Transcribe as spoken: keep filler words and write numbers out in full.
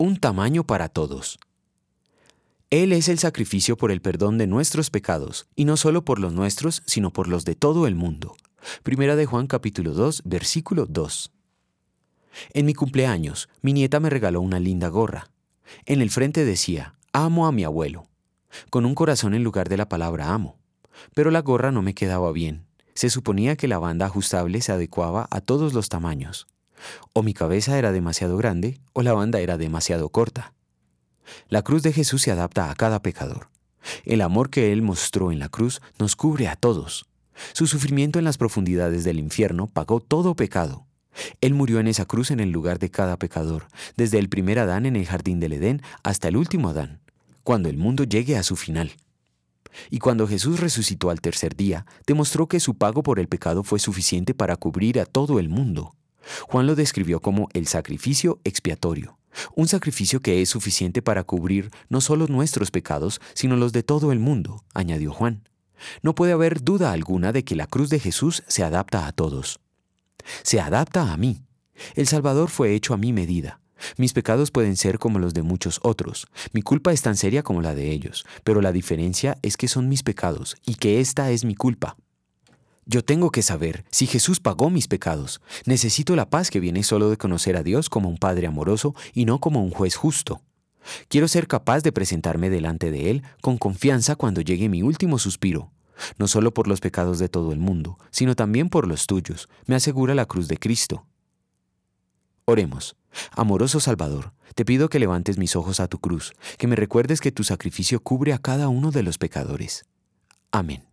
Un tamaño para todos. Él es el sacrificio por el perdón de nuestros pecados, y no solo por los nuestros, sino por los de todo el mundo. Primera de Juan capítulo dos, versículo dos. En mi cumpleaños, mi nieta me regaló una linda gorra. En el frente decía, amo a mi abuelo, con un corazón en lugar de la palabra amo. Pero la gorra no me quedaba bien. Se suponía que la banda ajustable se adecuaba a todos los tamaños. O mi cabeza era demasiado grande, o la banda era demasiado corta. La cruz de Jesús se adapta a cada pecador. El amor que Él mostró en la cruz nos cubre a todos. Su sufrimiento en las profundidades del infierno pagó todo pecado. Él murió en esa cruz en el lugar de cada pecador, desde el primer Adán en el jardín del Edén hasta el último Adán, cuando el mundo llegue a su final. Y cuando Jesús resucitó al tercer día, demostró que su pago por el pecado fue suficiente para cubrir a todo el mundo. Juan lo describió como el sacrificio expiatorio, un sacrificio que es suficiente para cubrir no solo nuestros pecados, sino los de todo el mundo, añadió Juan. No puede haber duda alguna de que la cruz de Jesús se adapta a todos. Se adapta a mí. El Salvador fue hecho a mi medida. Mis pecados pueden ser como los de muchos otros. Mi culpa es tan seria como la de ellos, pero la diferencia es que son mis pecados y que esta es mi culpa. Yo tengo que saber si Jesús pagó mis pecados. Necesito la paz que viene solo de conocer a Dios como un Padre amoroso y no como un juez justo. Quiero ser capaz de presentarme delante de Él con confianza cuando llegue mi último suspiro. No solo por los pecados de todo el mundo, sino también por los tuyos, me asegura la cruz de Cristo. Oremos. Amoroso Salvador, te pido que levantes mis ojos a tu cruz, que me recuerdes que tu sacrificio cubre a cada uno de los pecadores. Amén.